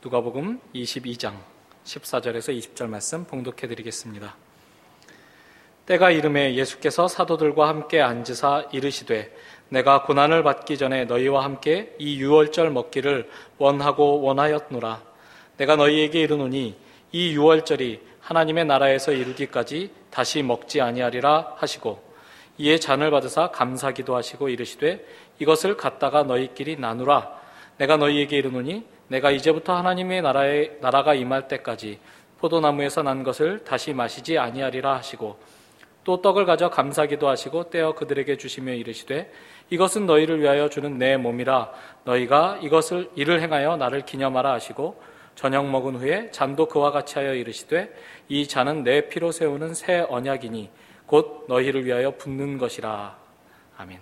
누가복음 22장 14절에서 20절 말씀 봉독해 드리겠습니다. 때가 이르매 예수께서 사도들과 함께 앉으사 이르시되 내가 고난을 받기 전에 너희와 함께 이 유월절 먹기를 원하고 원하였노라. 내가 너희에게 이르노니 이 유월절이 하나님의 나라에서 이루기까지 다시 먹지 아니하리라 하시고 이에 잔을 받으사 감사기도 하시고 이르시되 이것을 갖다가 너희끼리 나누라. 내가 너희에게 이르노니 내가 이제부터 하나님의 나라가 임할 때까지 포도나무에서 난 것을 다시 마시지 아니하리라 하시고 또 떡을 가져 감사기도 하시고 떼어 그들에게 주시며 이르시되 이것은 너희를 위하여 주는 내 몸이라. 너희가 이를 행하여 나를 기념하라 하시고 저녁 먹은 후에 잔도 그와 같이 하여 이르시되 이 잔은 내 피로 세우는 새 언약이니 곧 너희를 위하여 붓는 것이라. 아멘.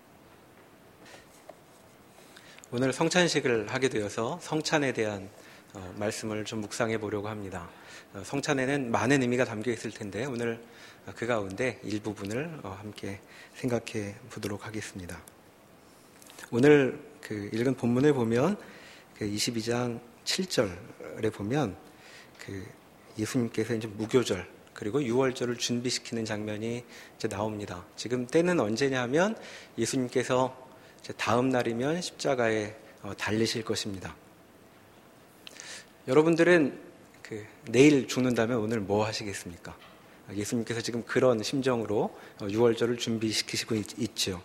오늘 성찬식을 하게 되어서 성찬에 대한 말씀을 좀 묵상해 보려고 합니다. 성찬에는 많은 의미가 담겨 있을 텐데 오늘 그 가운데 일부분을 함께 생각해 보도록 하겠습니다. 오늘 읽은 본문을 보면 22장 7절에 보면 예수님께서 이제 무교절 그리고 유월절을 준비시키는 장면이 이제 나옵니다. 지금 때는 언제냐 하면 예수님께서 다음 날이면 십자가에 달리실 것입니다. 여러분들은 내일 죽는다면 오늘 뭐 하시겠습니까? 예수님께서 지금 그런 심정으로 유월절을 준비시키시고 있죠.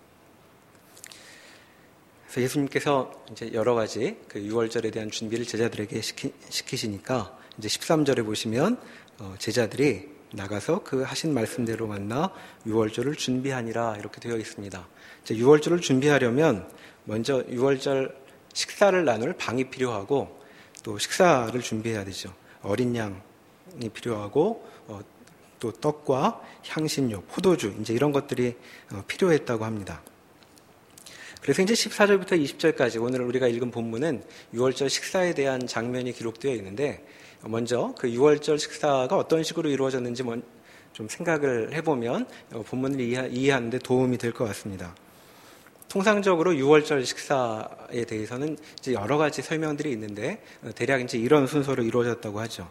그래서 예수님께서 이제 여러 가지 유월절에 대한 준비를 제자들에게 시키시니까 이제 13절에 보시면 제자들이 나가서 그 하신 말씀대로 만나 유월절을 준비하니라 이렇게 되어 있습니다. 유월절을 준비하려면 먼저 유월절 식사를 나눌 방이 필요하고 또 식사를 준비해야 되죠. 어린 양이 필요하고 또 떡과 향신료, 포도주 이제 이런 것들이 필요했다고 합니다. 그래서 이제 14절부터 20절까지 오늘 우리가 읽은 본문은 유월절 식사에 대한 장면이 기록되어 있는데 먼저 그 유월절 식사가 어떤 식으로 이루어졌는지 좀 생각을 해보면 본문을 이해하는 데 도움이 될 것 같습니다. 통상적으로 유월절 식사에 대해서는 이제 여러 가지 설명들이 있는데 대략 이제 이런 순서로 이루어졌다고 하죠.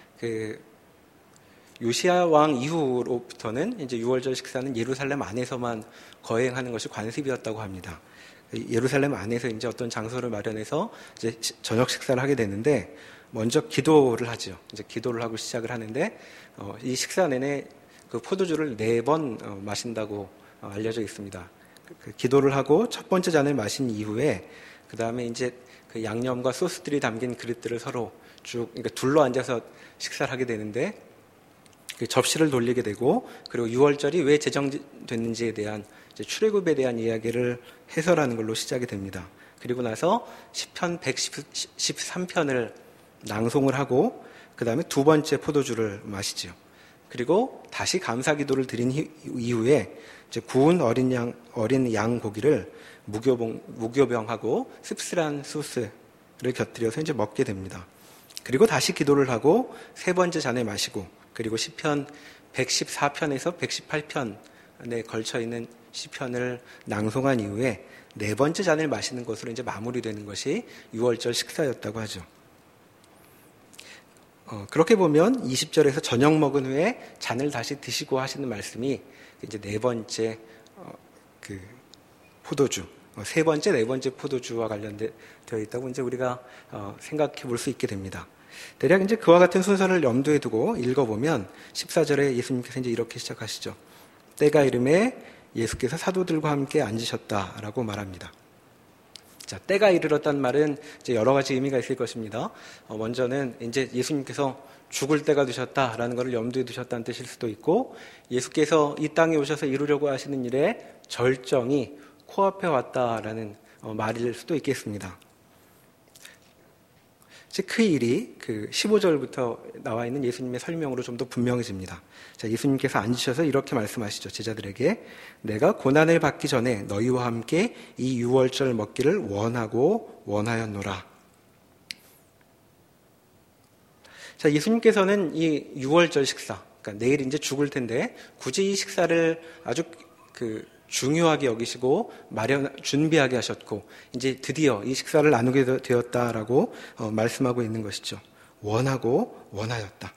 요시야 왕 이후로부터는 이제 유월절 식사는 예루살렘 안에서만 거행하는 것이 관습이었다고 합니다. 예루살렘 안에서 이제 어떤 장소를 마련해서 이제 저녁 식사를 하게 되는데 먼저 기도를 하죠. 이제 기도를 하고 시작을 하는데 이 식사 내내 그 포도주를 4번 마신다고 알려져 있습니다. 기도를 하고 첫 번째 잔을 마신 이후에 그 다음에 이제 그 양념과 소스들이 담긴 그릇들을 서로 그러니까 둘러 앉아서 식사를 하게 되는데 접시를 돌리게 되고 그리고 유월절이 왜 제정됐는지에 대한 출애굽에 대한 이야기를 해설하는 걸로 시작이 됩니다. 그리고 나서 시편 113편을 낭송을 하고 그 다음에 두 번째 포도주를 마시죠. 그리고 다시 감사기도를 드린 이후에 이제 구운 어린 양 고기를 무교병하고 씁쓸한 소스를 곁들여서 이제 먹게 됩니다. 그리고 다시 기도를 하고 세 번째 잔을 마시고 그리고 시편 114편에서 118편에 걸쳐 있는 시편을 낭송한 이후에 네 번째 잔을 마시는 것으로 이제 마무리되는 것이 유월절 식사였다고 하죠. 그렇게 보면 20절에서 저녁 먹은 후에 잔을 다시 드시고 하시는 말씀이 이제 네 번째 포도주, 세 번째, 네 번째 포도주와 관련되어 있다고 이제 우리가 생각해 볼 수 있게 됩니다. 대략 이제 그와 같은 순서를 염두에 두고 읽어보면 14절에 예수님께서 이제 이렇게 시작하시죠. 때가 이르매 예수께서 사도들과 함께 앉으셨다라고 말합니다. 자, 때가 이르렀다는 말은 이제 여러 가지 의미가 있을 것입니다. 먼저는 이제 예수님께서 죽을 때가 되셨다라는 것을 염두에 두셨다는 뜻일 수도 있고, 예수께서 이 땅에 오셔서 이루려고 하시는 일의 절정이 코앞에 왔다라는 말일 수도 있겠습니다. 그 일이 15절부터 나와 있는 예수님의 설명으로 좀 더 분명해집니다. 자, 예수님께서 앉으셔서 이렇게 말씀하시죠. 제자들에게 내가 고난을 받기 전에 너희와 함께 이 유월절 먹기를 원하고 원하였노라. 자, 예수님께서는 이 유월절 식사, 그러니까 내일 이제 죽을 텐데 굳이 이 식사를 아주 중요하게 여기시고 준비하게 하셨고 이제 드디어 이 식사를 나누게 되었다라고 말씀하고 있는 것이죠. 원하고 원하였다.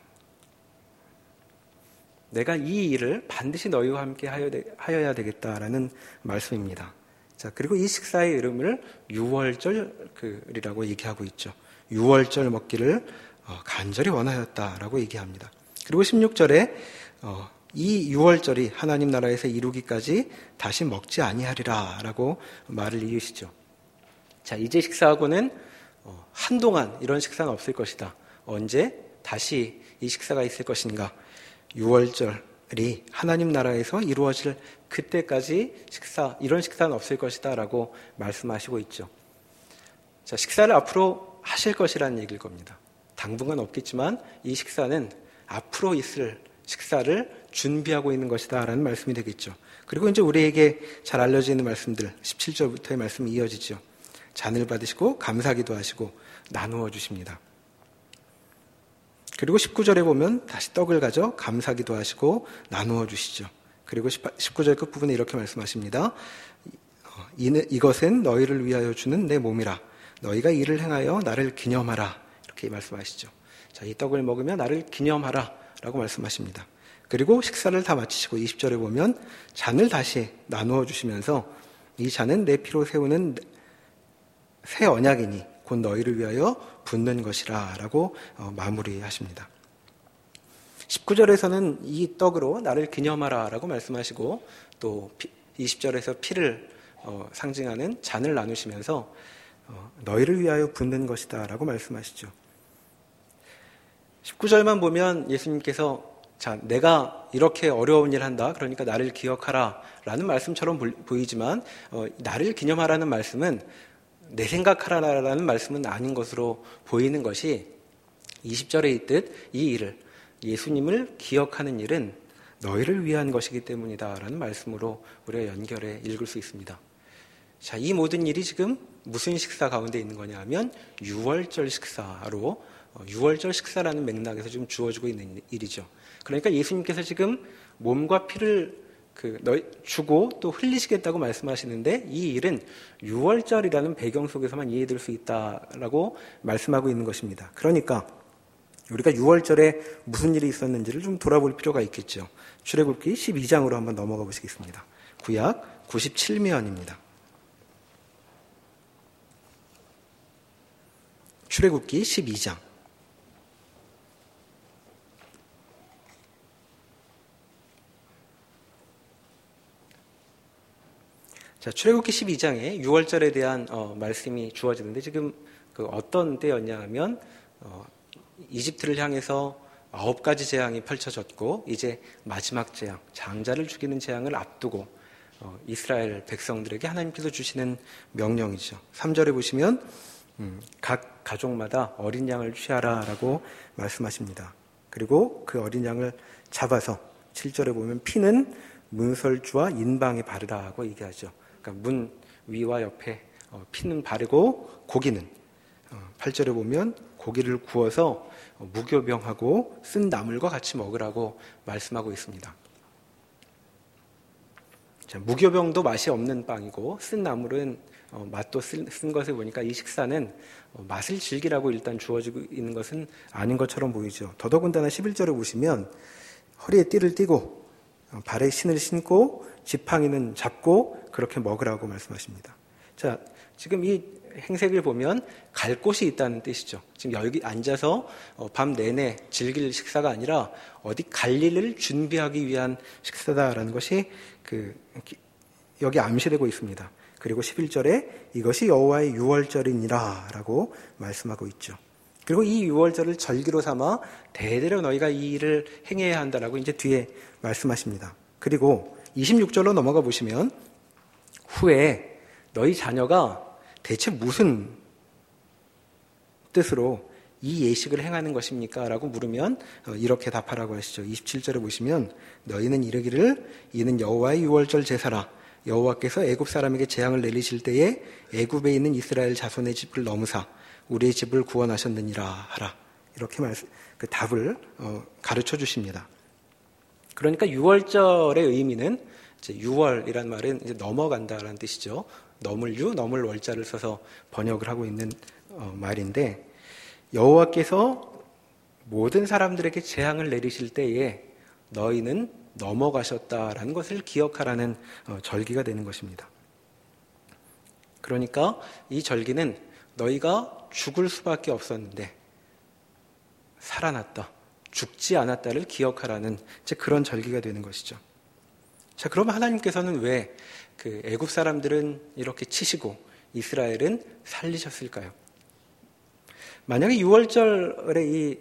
내가 이 일을 반드시 너희와 함께 하여야 되겠다라는 말씀입니다. 자, 그리고 이 식사의 이름을 유월절이라고 얘기하고 있죠. 유월절 먹기를 간절히 원하였다라고 얘기합니다. 그리고 16절에 이 유월절이 하나님 나라에서 이루기까지 다시 먹지 아니하리라라고 말을 이으시죠. 자, 이제 식사하고는 한동안 이런 식사는 없을 것이다. 언제 다시 이 식사가 있을 것인가? 유월절이 하나님 나라에서 이루어질 그때까지 이런 식사는 없을 것이다 라고 말씀하시고 있죠. 자, 식사를 앞으로 하실 것이라는 얘기일 겁니다. 당분간 없겠지만 이 식사는 앞으로 있을 식사를 준비하고 있는 것이다 라는 말씀이 되겠죠. 그리고 이제 우리에게 잘 알려져 있는 말씀들 17절부터의 말씀이 이어지죠. 잔을 받으시고 감사기도 하시고 나누어 주십니다. 그리고 19절에 보면 다시 떡을 가져 감사기도 하시고 나누어 주시죠. 그리고 19절 끝부분에 이렇게 말씀하십니다. 이것은 너희를 위하여 주는 내 몸이라. 너희가 이를 행하여 나를 기념하라. 이렇게 말씀하시죠. 자, 이 떡을 먹으며 나를 기념하라 라고 말씀하십니다. 그리고 식사를 다 마치시고 20절에 보면 잔을 다시 나누어 주시면서 이 잔은 내 피로 세우는 새 언약이니 곧 너희를 위하여 붓는 것이라 라고 마무리하십니다. 19절에서는 이 떡으로 나를 기념하라 라고 말씀하시고 또 20절에서 피를 상징하는 잔을 나누시면서 너희를 위하여 붓는 것이다 라고 말씀하시죠. 19절만 보면 예수님께서 자, 내가 이렇게 어려운 일 한다. 그러니까 나를 기억하라 라는 말씀처럼 보이지만 나를 기념하라는 말씀은 내 생각하라라는 말씀은 아닌 것으로 보이는 것이 20절에 있듯 이 일을 예수님을 기억하는 일은 너희를 위한 것이기 때문이다라는 말씀으로 우리가 연결해 읽을 수 있습니다. 자, 이 모든 일이 지금 무슨 식사 가운데 있는 거냐 하면 유월절 식사로 유월절 식사라는 맥락에서 지금 주어지고 있는 일이죠. 그러니까 예수님께서 지금 몸과 피를 주고 또 흘리시겠다고 말씀하시는데 이 일은 유월절이라는 배경 속에서만 이해될 수 있다라고 말씀하고 있는 것입니다. 그러니까 우리가 유월절에 무슨 일이 있었는지를 좀 돌아볼 필요가 있겠죠. 출애굽기 12장으로 한번 넘어가 보시겠습니다. 구약 97면입니다. 출애굽기 12장. 자, 출애굽기 12장에 6월절에 대한 말씀이 주어지는데 지금 어떤 때였냐 하면 이집트를 향해서 9가지 재앙이 펼쳐졌고 이제 마지막 재앙, 장자를 죽이는 재앙을 앞두고 이스라엘 백성들에게 하나님께서 주시는 명령이죠. 3절에 보시면 각 가족마다 어린 양을 취하라라고 말씀하십니다. 그리고 그 어린 양을 잡아서 7절에 보면 피는 문설주와 인방에 바르라고 얘기하죠. 그러니까 문 위와 옆에 피는 바르고 고기는 8절에 보면 고기를 구워서 무교병하고 쓴 나물과 같이 먹으라고 말씀하고 있습니다. 자, 무교병도 맛이 없는 빵이고 쓴 나물은 맛도 쓴 것을 보니까 이 식사는 맛을 즐기라고 일단 주어지고 있는 것은 아닌 것처럼 보이죠. 더더군다나 11절에 보시면 허리에 띠를 띠고 발에 신을 신고 지팡이는 잡고 그렇게 먹으라고 말씀하십니다. 자, 지금 이 행색을 보면 갈 곳이 있다는 뜻이죠. 지금 여기 앉아서 밤 내내 즐길 식사가 아니라 어디 갈 일을 준비하기 위한 식사다라는 것이 여기 암시되고 있습니다. 그리고 11절에 이것이 여호와의 유월절이니라 라고 말씀하고 있죠. 그리고 이 유월절을 절기로 삼아 대대로 너희가 이 일을 행해야 한다라고 이제 뒤에 말씀하십니다. 그리고 26절로 넘어가 보시면 후에 너희 자녀가 대체 무슨 뜻으로 이 예식을 행하는 것입니까? 라고 물으면 이렇게 답하라고 하시죠. 27절에 보시면 너희는 이르기를 이는 여호와의 유월절 제사라. 여호와께서 애굽 사람에게 재앙을 내리실 때에 애굽에 있는 이스라엘 자손의 집을 넘으사 우리의 집을 구원하셨느니라 하라. 이렇게 답을 가르쳐 주십니다. 그러니까 유월절의 의미는 이제 유월이란 말은 이제 넘어간다라는 뜻이죠. 넘을 유, 넘을 월자를 써서 번역을 하고 있는 말인데, 여호와께서 모든 사람들에게 재앙을 내리실 때에 너희는 넘어가셨다라는 것을 기억하라는 절기가 되는 것입니다. 그러니까 이 절기는 너희가 죽을 수밖에 없었는데 살아났다, 죽지 않았다를 기억하라는 이제 그런 절기가 되는 것이죠. 자, 그럼 하나님께서는 왜 그 애굽 사람들은 이렇게 치시고 이스라엘은 살리셨을까요? 만약에 6월절의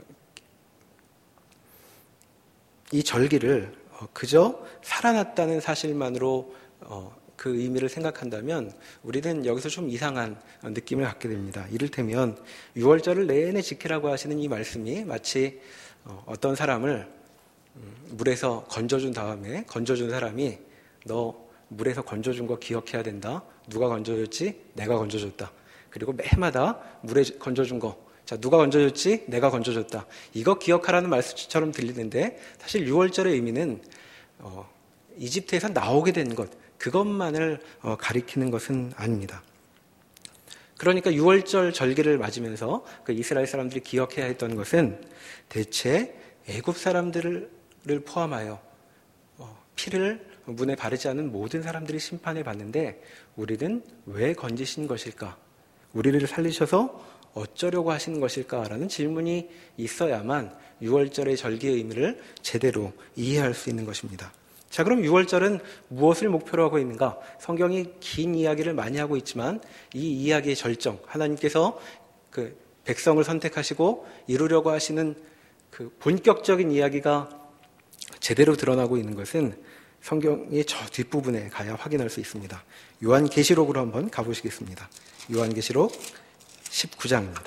이 절기를 그저 살아났다는 사실만으로 그 의미를 생각한다면 우리는 여기서 좀 이상한 느낌을 갖게 됩니다. 이를테면 6월절을 내내 지키라고 하시는 이 말씀이 마치 어떤 사람을 물에서 건져준 다음에 건져준 사람이 너 물에서 건져준 거 기억해야 된다. 누가 건져줬지? 내가 건져줬다. 그리고 매마다 물에 건져준 거, 자, 누가 건져줬지? 내가 건져줬다. 이거 기억하라는 말씀처럼 들리는데 사실 6월절의 의미는 이집트에서 나오게 된 것, 그것만을 가리키는 것은 아닙니다. 그러니까 6월절 절기를 맞으면서 그 이스라엘 사람들이 기억해야 했던 것은 대체 애굽 사람들을 포함하여 피를 문에 바르지 않은 모든 사람들이 심판을 받는데 우리는 왜 건지신 것일까? 우리를 살리셔서 어쩌려고 하시는 것일까라는 질문이 있어야만 6월절의 절기의 의미를 제대로 이해할 수 있는 것입니다. 자, 그럼 6월절은 무엇을 목표로 하고 있는가? 성경이 긴 이야기를 많이 하고 있지만 이 이야기의 절정, 하나님께서 그 백성을 선택하시고 이루려고 하시는 그 본격적인 이야기가 제대로 드러나고 있는 것은 성경의 저 뒷부분에 가야 확인할 수 있습니다. 요한계시록으로 한번 가보시겠습니다. 요한계시록 19장입니다.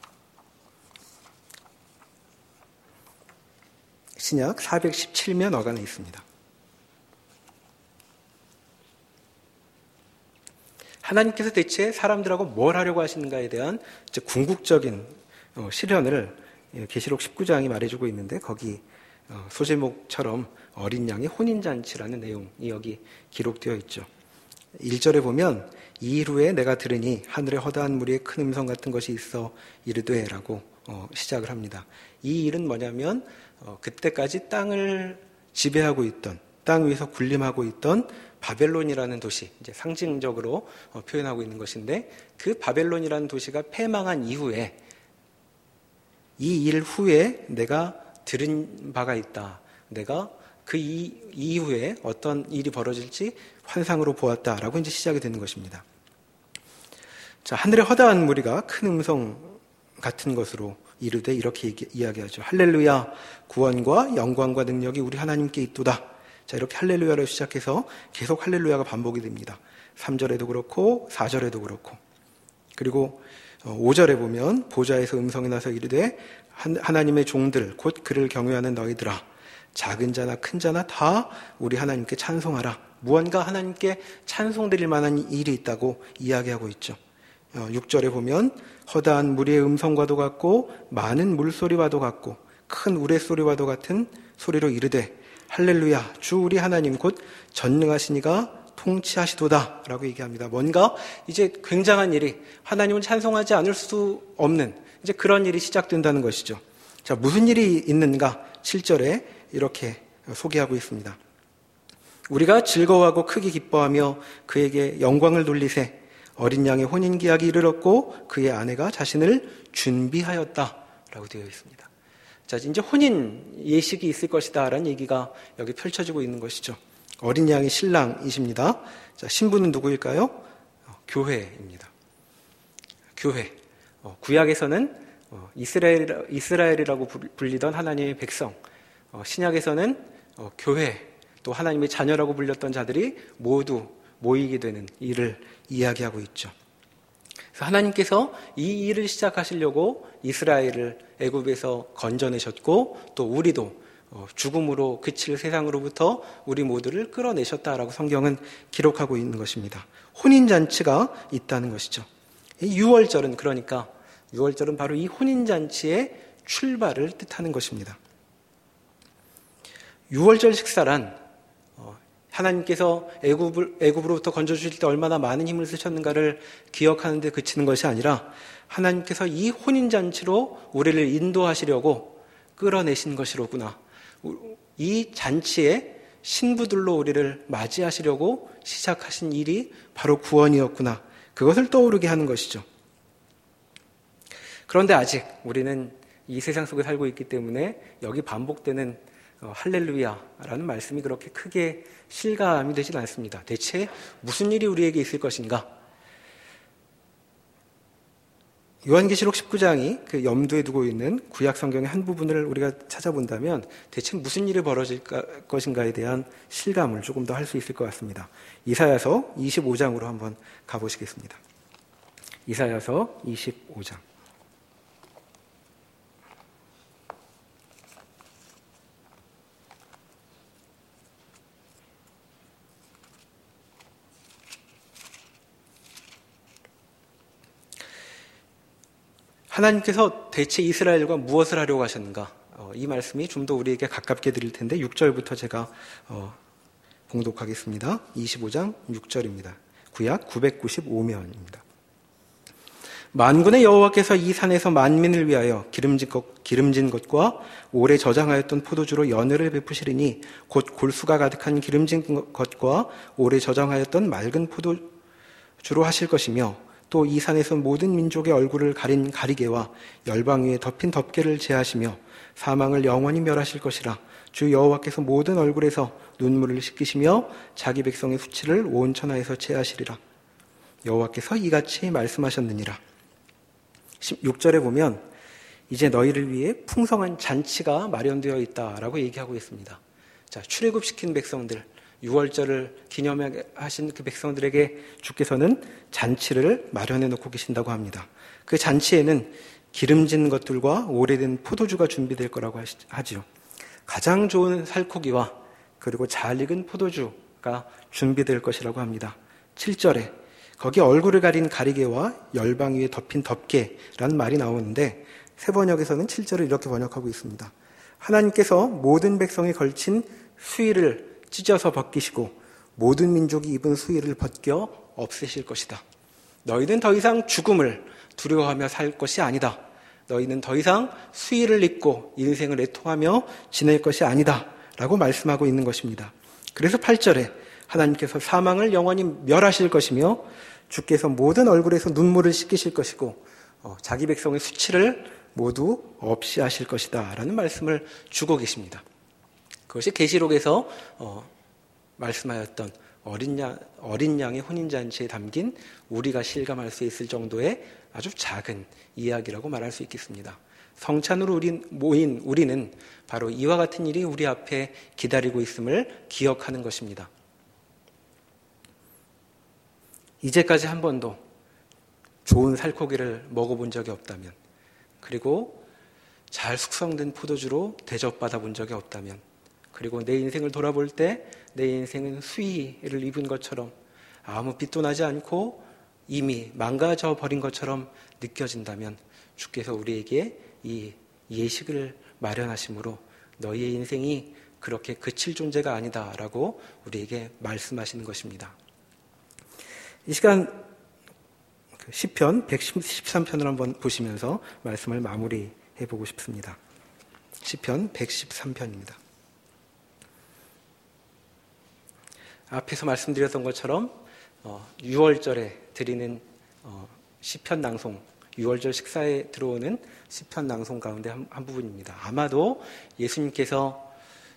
신약 417면 어간에 있습니다. 하나님께서 대체 사람들하고 뭘 하려고 하시는가에 대한 궁극적인 실현을 계시록 19장이 말해주고 있는데 거기 소제목처럼 어린 양의 혼인잔치라는 내용이 여기 기록되어 있죠. 1절에 보면 이 일 후에 내가 들으니 하늘에 허다한 무리의 큰 음성 같은 것이 있어 이르되 라고 시작을 합니다. 이 일은 뭐냐면 그때까지 땅을 지배하고 있던, 땅 위에서 군림하고 있던 바벨론이라는 도시, 이제 상징적으로 표현하고 있는 것인데 그 바벨론이라는 도시가 패망한 이후에 이 일 후에 내가 들은 바가 있다. 내가 그 이후에 어떤 일이 벌어질지 환상으로 보았다라고 이제 시작이 되는 것입니다. 자, 하늘의 허다한 무리가 큰 음성 같은 것으로 이르되 이렇게 이야기하죠. 할렐루야, 구원과 영광과 능력이 우리 하나님께 있도다. 자, 이렇게 할렐루야로 시작해서 계속 할렐루야가 반복이 됩니다. 3절에도 그렇고 4절에도 그렇고. 그리고 5절에 보면 보좌에서 음성이 나서 이르되 하나님의 종들 곧 그를 경외하는 너희들아, 작은 자나 큰 자나 다 우리 하나님께 찬송하라. 무언가 하나님께 찬송드릴 만한 일이 있다고 이야기하고 있죠. 6절에 보면 허다한 무리의 음성과도 같고 많은 물소리와도 같고 큰 우레소리와도 같은 소리로 이르되 할렐루야, 주 우리 하나님 곧 전능하시니가 통치하시도다 라고 얘기합니다. 뭔가 이제 굉장한 일이, 하나님을 찬송하지 않을 수 없는 이제 그런 일이 시작된다는 것이죠. 자, 무슨 일이 있는가? 7절에 이렇게 소개하고 있습니다. 우리가 즐거워하고 크게 기뻐하며 그에게 영광을 돌리세. 어린 양의 혼인기약이 이르렀고 그의 아내가 자신을 준비하였다라고 되어 있습니다. 자, 이제 혼인 예식이 있을 것이다 라는 얘기가 여기 펼쳐지고 있는 것이죠. 어린 양이 신랑이십니다. 자, 신부는 누구일까요? 교회입니다. 교회. 구약에서는 이스라엘이라고 불리던 하나님의 백성, 신약에서는 교회, 또 하나님의 자녀라고 불렸던 자들이 모두 모이게 되는 일을 이야기하고 있죠. 그래서 하나님께서 이 일을 시작하시려고 이스라엘을 애굽에서 건져내셨고 또 우리도 죽음으로 그칠 세상으로부터 우리 모두를 끌어내셨다라고 성경은 기록하고 있는 것입니다. 혼인잔치가 있다는 것이죠. 이 6월절은 그러니까 6월절은 바로 이 혼인잔치의 출발을 뜻하는 것입니다. 6월절 식사란 하나님께서 애굽으로부터 건져주실 때 얼마나 많은 힘을 쓰셨는가를 기억하는 데 그치는 것이 아니라 하나님께서 이 혼인잔치로 우리를 인도하시려고 끌어내신 것이로구나. 이 잔치에 신부들로 우리를 맞이하시려고 시작하신 일이 바로 구원이었구나. 그것을 떠오르게 하는 것이죠. 그런데 아직 우리는 이 세상 속에 살고 있기 때문에 여기 반복되는 할렐루야라는 말씀이 그렇게 크게 실감이 되진 않습니다. 대체 무슨 일이 우리에게 있을 것인가? 요한계시록 19장이 그 염두에 두고 있는 구약 성경의 한 부분을 우리가 찾아본다면 대체 무슨 일이 벌어질 것인가에 대한 실감을 조금 더 할 수 있을 것 같습니다. 이사야서 25장으로 한번 가보시겠습니다. 이사야서 25장. 하나님께서 대체 이스라엘과 무엇을 하려고 하셨는가? 이 말씀이 좀 더 우리에게 가깝게 드릴 텐데 6절부터 제가 봉독하겠습니다. 25장 6절입니다. 구약 995면입니다. 만군의 여호와께서 이 산에서 만민을 위하여 기름진 것과 오래 저장하였던 포도주로 연회를 베푸시리니 곧 골수가 가득한 기름진 것과 오래 저장하였던 맑은 포도주로 하실 것이며 또 이 산에서 모든 민족의 얼굴을 가린 가리개와 열방 위에 덮인 덮개를 제하시며 사망을 영원히 멸하실 것이라. 주 여호와께서 모든 얼굴에서 눈물을 씻기시며 자기 백성의 수치를 온 천하에서 제하시리라. 여호와께서 이같이 말씀하셨느니라. 16절에 보면 이제 너희를 위해 풍성한 잔치가 마련되어 있다라고 얘기하고 있습니다. 자, 출애굽시킨 백성들, 6월절을 기념하신 그 백성들에게 주께서는 잔치를 마련해 놓고 계신다고 합니다. 그 잔치에는 기름진 것들과 오래된 포도주가 준비될 거라고 하지요. 가장 좋은 살코기와 그리고 잘 익은 포도주가 준비될 것이라고 합니다. 7절에 거기 얼굴을 가린 가리개와 열방 위에 덮인 덮개라는 말이 나오는데 세번역에서는 7절을 이렇게 번역하고 있습니다. 하나님께서 모든 백성에 걸친 수의를 찢어서 벗기시고 모든 민족이 입은 수의를 벗겨 없애실 것이다. 너희는 더 이상 죽음을 두려워하며 살 것이 아니다. 너희는 더 이상 수의를 입고 인생을 애통하며 지낼 것이 아니다. 라고 말씀하고 있는 것입니다. 그래서 8절에 하나님께서 사망을 영원히 멸하실 것이며 주께서 모든 얼굴에서 눈물을 씻기실 것이고 자기 백성의 수치를 모두 없이 하실 것이다. 라는 말씀을 주고 계십니다. 그것이 계시록에서 말씀하였던 어린 양의 혼인잔치에 담긴 우리가 실감할 수 있을 정도의 아주 작은 이야기라고 말할 수 있겠습니다. 성찬으로 모인 우리는 바로 이와 같은 일이 우리 앞에 기다리고 있음을 기억하는 것입니다. 이제까지 한 번도 좋은 살코기를 먹어본 적이 없다면, 그리고 잘 숙성된 포도주로 대접받아 본 적이 없다면, 그리고 내 인생을 돌아볼 때 내 인생은 수의를 입은 것처럼 아무 빛도 나지 않고 이미 망가져 버린 것처럼 느껴진다면 주께서 우리에게 이 예식을 마련하심으로 너희의 인생이 그렇게 그칠 존재가 아니다라고 우리에게 말씀하시는 것입니다. 이 시간 시편 113편을 한번 보시면서 말씀을 마무리해 보고 싶습니다. 시편 113편입니다. 앞에서 말씀드렸던 것처럼 6월절에 드리는 시편 낭송, 6월절 식사에 들어오는 시편 낭송 가운데 한 부분입니다. 아마도 예수님께서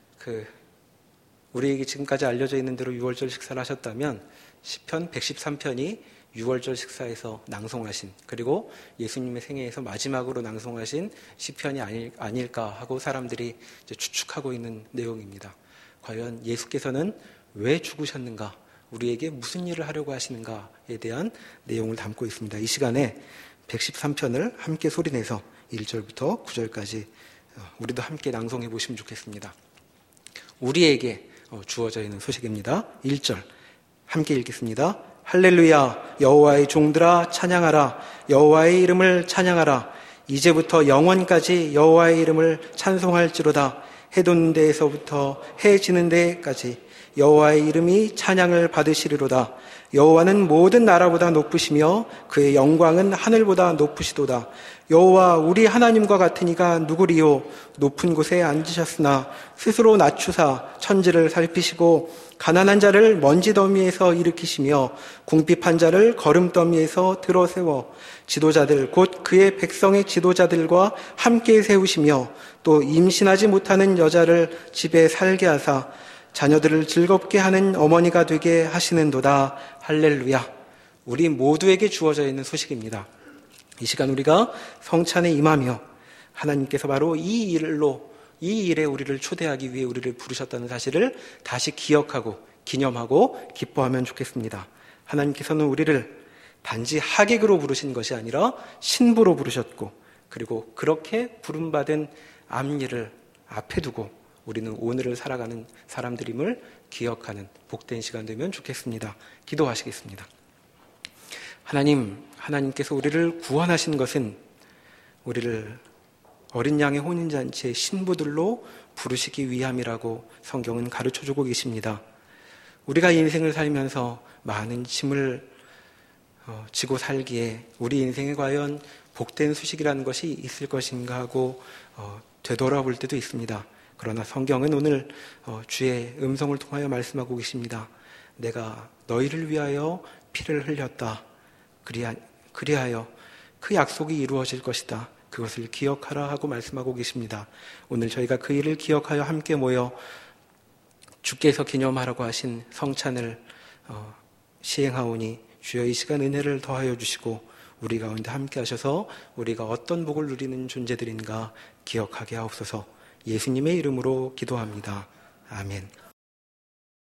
우리에게 지금까지 알려져 있는 대로 6월절 식사를 하셨다면 시편 113편이 6월절 식사에서 낭송하신, 그리고 예수님의 생애에서 마지막으로 낭송하신 시편이 아닐까 하고 사람들이 이제 추측하고 있는 내용입니다. 과연 예수께서는 왜 죽으셨는가, 우리에게 무슨 일을 하려고 하시는가에 대한 내용을 담고 있습니다. 이 시간에 113편을 함께 소리내서 1절부터 9절까지 우리도 함께 낭송해 보시면 좋겠습니다. 우리에게 주어져 있는 소식입니다. 1절 함께 읽겠습니다. 할렐루야, 여호와의 종들아 찬양하라. 여호와의 이름을 찬양하라. 이제부터 영원까지 여호와의 이름을 찬송할지로다. 해 돋는 데에서부터 해 지는 데까지 여호와의 이름이 찬양을 받으시리로다. 여호와는 모든 나라보다 높으시며 그의 영광은 하늘보다 높으시도다. 여호와 우리 하나님과 같은 이가 누구리요? 높은 곳에 앉으셨으나 스스로 낮추사 천지를 살피시고 가난한 자를 먼지 더미에서 일으키시며 궁핍한 자를 거름더미에서 들어세워 지도자들 곧 그의 백성의 지도자들과 함께 세우시며 또 임신하지 못하는 여자를 집에 살게 하사 자녀들을 즐겁게 하는 어머니가 되게 하시는도다. 할렐루야. 우리 모두에게 주어져 있는 소식입니다. 이 시간 우리가 성찬에 임하며 하나님께서 바로 이 일에 우리를 초대하기 위해 우리를 부르셨다는 사실을 다시 기억하고 기념하고 기뻐하면 좋겠습니다. 하나님께서는 우리를 단지 하객으로 부르신 것이 아니라 신부로 부르셨고, 그리고 그렇게 부름받은 앞일을 앞에 두고 우리는 오늘을 살아가는 사람들임을 기억하는 복된 시간 되면 좋겠습니다. 기도하시겠습니다. 하나님께서 우리를 구원하신 것은 우리를 어린 양의 혼인잔치의 신부들로 부르시기 위함이라고 성경은 가르쳐주고 계십니다. 우리가 인생을 살면서 많은 짐을 지고 살기에 우리 인생에 과연 복된 소식이라는 것이 있을 것인가 하고 되돌아볼 때도 있습니다. 그러나 성경은 오늘 주의 음성을 통하여 말씀하고 계십니다. 내가 너희를 위하여 피를 흘렸다. 그리하여 그 약속이 이루어질 것이다. 그것을 기억하라 하고 말씀하고 계십니다. 오늘 저희가 그 일을 기억하여 함께 모여 주께서 기념하라고 하신 성찬을 시행하오니 주여 이 시간 은혜를 더하여 주시고 우리 가운데 함께 하셔서 우리가 어떤 복을 누리는 존재들인가 기억하게 하옵소서. 예수님의 이름으로 기도합니다. 아멘.